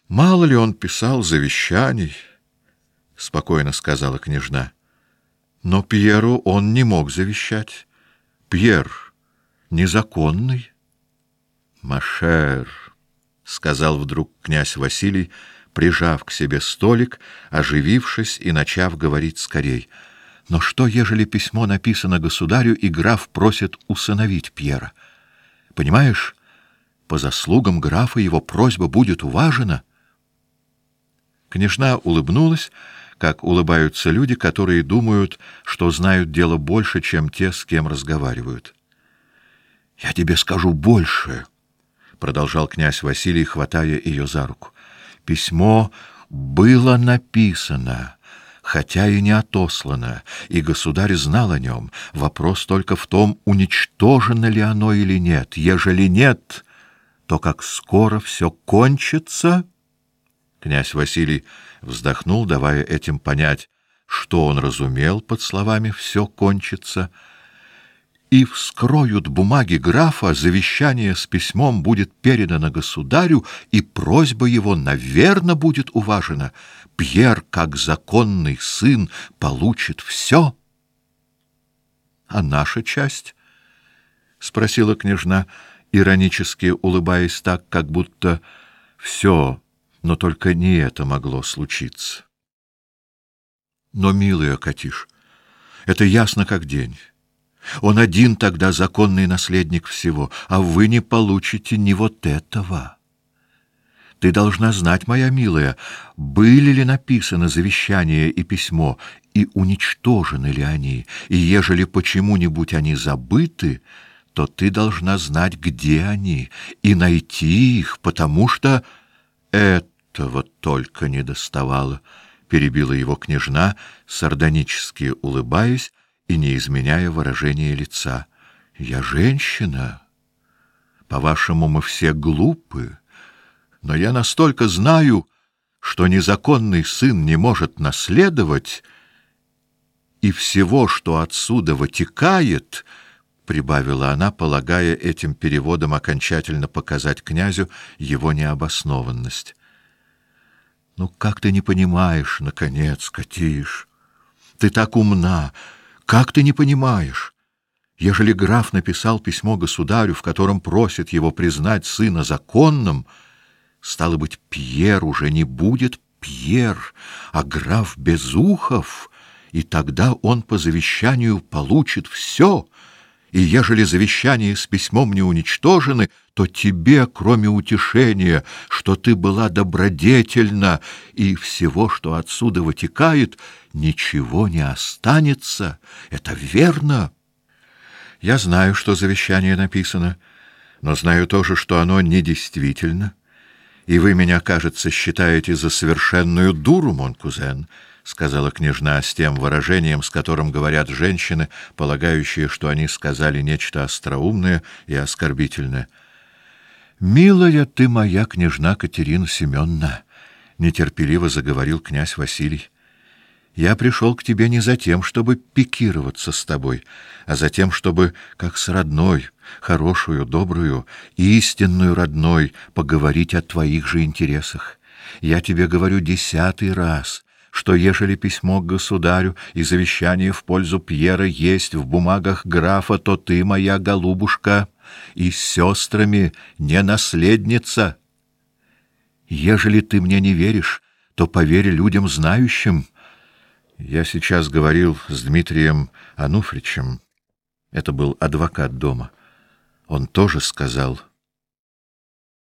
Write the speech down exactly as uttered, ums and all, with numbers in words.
Мало ли он писал завещаний, — спокойно сказала княжна. Но Пьеру он не мог завещать. Пьер незаконный. Машер, — сказал вдруг князь Василий, прижав к себе столик, оживившись и начав говорить скорей. Но что, ежели письмо написано государю, и граф просит усыновить Пьера? Понимаешь, по заслугам графа его просьба будет уважена. Княжна улыбнулась, как улыбаются люди, которые думают, что знают дело больше, чем те, с кем разговаривают. — Я тебе скажу больше, — продолжал князь Василий, хватая ее за руку. — Письмо было написано, хотя и не отослано, и государь знал о нем. Вопрос только в том, уничтожено ли оно или нет. Ежели нет, то как скоро все кончится... Князь Василий вздохнул, давая этим понять, что он разумел под словами «все кончится». И вскроют бумаги графа, завещание с письмом будет передано государю, и просьба его, наверно, будет уважена. Пьер, как законный сын, получит все. — А наша часть? — спросила княжна, иронически улыбаясь так, как будто все... Но только не это могло случиться. Но, милая Катиш, это ясно как день. Он один тогда законный наследник всего, а вы не получите ни вот этого. Ты должна знать, моя милая, были ли написаны завещание и письмо, и уничтожены ли они, и ежели почему-нибудь они забыты, то ты должна знать, где они, и найти их, потому что это Этого только не доставало, — перебила его княжна, сардонически улыбаясь и не изменяя выражения лица. — Я женщина. По-вашему, мы все глупы, но я настолько знаю, что незаконный сын не может наследовать, и всего, что отсюда вытекает, — прибавила она, полагая этим переводом окончательно показать князю его необоснованность. Ну, как ты не понимаешь, наконец, Катиш? Ты так умна. Как ты не понимаешь? Ежели граф написал письмо государю, в котором просит его признать сына законным, стало быть, Пьер уже не будет Пьер, а граф Безухов, и тогда он по завещанию получит все. И ежели завещание с письмом не уничтожены, то тебе, кроме утешения, что ты была добродетельна, и всего, что отсюда вытекает, ничего не останется. Это верно. Я знаю, что завещание написано, но знаю тоже, что оно недействительно. И вы меня, кажется, считаете за совершенную дуру, мон кузен, — сказала княжна с тем выражением, с которым говорят женщины, полагающие, что они сказали нечто остроумное и оскорбительное. — Милая ты моя княжна Катерина Семеновна, — нетерпеливо заговорил князь Василий, — я пришел к тебе не за тем, чтобы пикироваться с тобой, а за тем, чтобы, как с родной, хорошую, добрую, истинную родной, поговорить о твоих же интересах. Я тебе говорю десятый раз, что ежели письмо к государю и завещание в пользу Пьера есть в бумагах графа, то ты, моя голубушка, и с сестрами не наследница. Ежели ты мне не веришь, то поверь людям знающим. Я сейчас говорил с Дмитрием Ануфричем. Это был адвокат дома. Он тоже сказал...